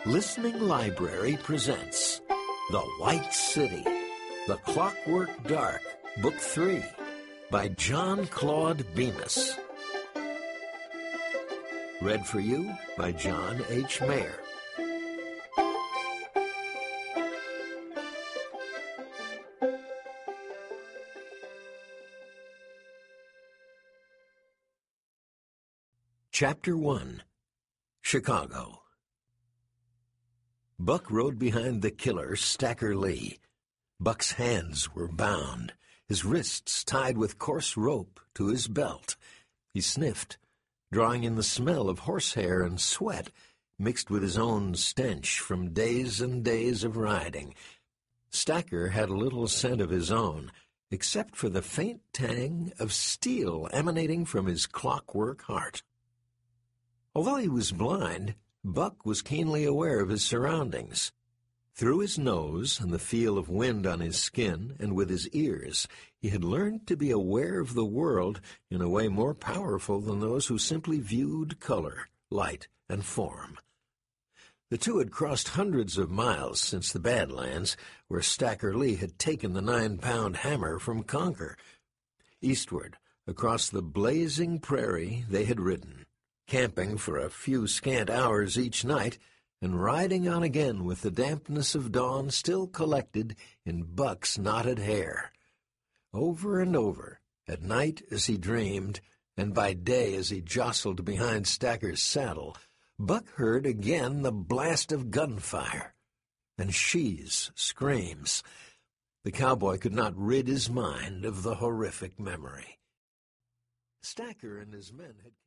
Listening Library presents The White City, The Clockwork Dark, Book 3, by John Claude Bemis. Read for you by John H. Mayer. Chapter 1. Chicago. Buck rode behind the killer, Stacker Lee. Buck's hands were bound, his wrists tied with coarse rope to his belt. He sniffed, drawing in the smell of horsehair and sweat, mixed with his own stench from days and days of riding. Stacker had a little scent of his own, except for the faint tang of steel emanating from his clockwork heart. Although he was blind, Buck was keenly aware of his surroundings. Through his nose and the feel of wind on his skin and with his ears, he had learned to be aware of the world in a way more powerful than those who simply viewed color, light, and form. The two had crossed hundreds of miles since the Badlands, where Stacker Lee had taken the 9-pound hammer from Concord. Eastward, across the blazing prairie, they had ridden, camping for a few scant hours each night, and riding on again with the dampness of dawn still collected in Buck's knotted hair. Over and over, at night as he dreamed, and by day as he jostled behind Stacker's saddle, Buck heard again the blast of gunfire, and Shee's screams. The cowboy could not rid his mind of the horrific memory. Stacker and his men had